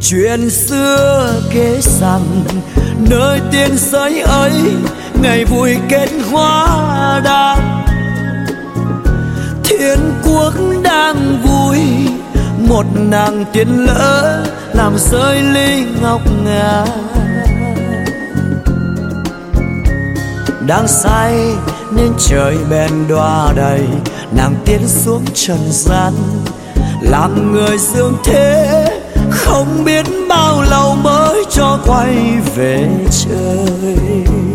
Chuyện xưa kể rằng nơi tiên giới ấy ngày vui kết hoa đăng. Thiên quốc đang vui, một nàng tiên lỡ làm rơi ly ngọc ngà. Đang say nên trời bèn đọa đầy, nàng tiến xuống trần gian làm người dương thế, không biết bao lâu mới cho quay về trời.